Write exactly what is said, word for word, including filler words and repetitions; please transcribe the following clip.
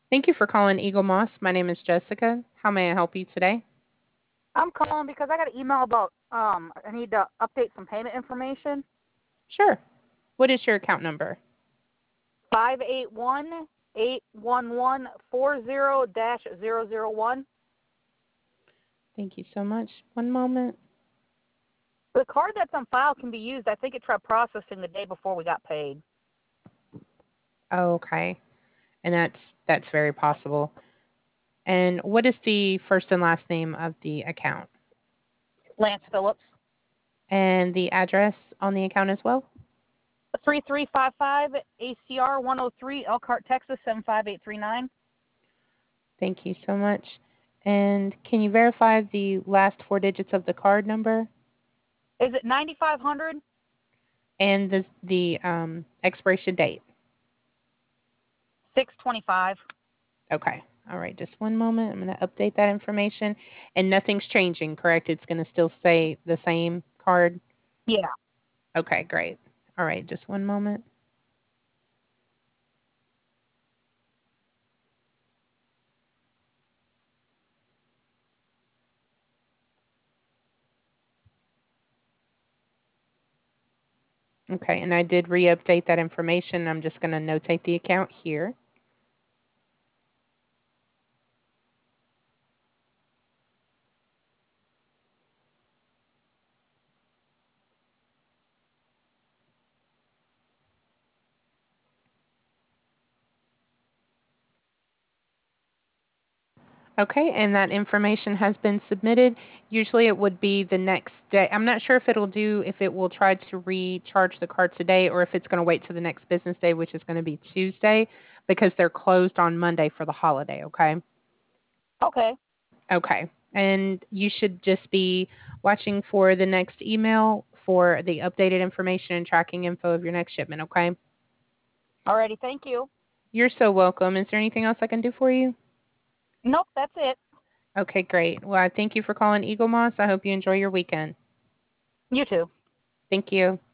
Thank you for calling Eagle Moss. My name is Jessica. How may I help you today? I'm calling because I got an email about um I need to update some payment information. Sure. What is your account number? Five eight one eight one one four zero dash zero zero one. Thank you so much. One moment. The card that's on file can be used. I think it tried processing the day before we got paid. Okay. And that's that's very possible. And what is the first and last name of the account? Lance Phillips. And the address on the account as well? Three three five five A C R one oh three Elkhart, Texas seven five eight three nine. Thank you so much. And can you verify the last four digits of the card number Is it ninety five hundred? and the the um, expiration date? Six twenty five. Okay. All right. Just one moment. I'm going to update that information. And nothing's changing, correct? It's going to still say the same card? Yeah. Okay, great. All right. Just one moment. Okay. And I did re-update that information. I'm just going to notate the account here. Okay, and that information has been submitted. Usually it would be the next day. I'm not sure if it'll do, if it will try to recharge the card today or if it's going to wait to the next business day, which is going to be Tuesday, because they're closed on Monday for the holiday, okay? Okay. Okay, and you should just be watching for the next email for the updated information and tracking info of your next shipment, okay? Alrighty, thank you. You're so welcome. Is there anything else I can do for you? Nope, that's it. Okay, great. Well, I thank you for calling Eagle Moss. I hope you enjoy your weekend. You too. Thank you.